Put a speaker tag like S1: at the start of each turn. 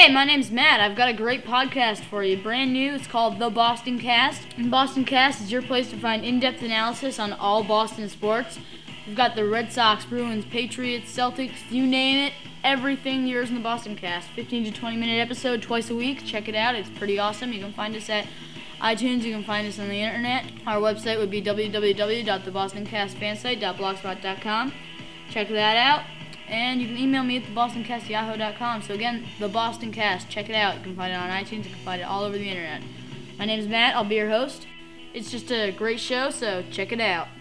S1: Hey, my name's Matt. I've got a great podcast for you. Brand new. It's called The Boston Cast. And Boston Cast is your place to find in-depth analysis on all Boston sports. We've got the Red Sox, Bruins, Patriots, Celtics, you name it. Everything yours in the Boston Cast. 15 to 20 minute episode twice a week. Check it out. It's pretty awesome. You can find us at iTunes. You can find us on the internet. Our website would be www.thebostoncastfansite.blogspot.com. Check that out. And you can email me at thebostoncast@yahoo.com. So again, The Boston Cast. Check it out. You can find it on iTunes. You can find it all over the internet. My name is Matt. I'll be your host. It's just a great show, so check it out.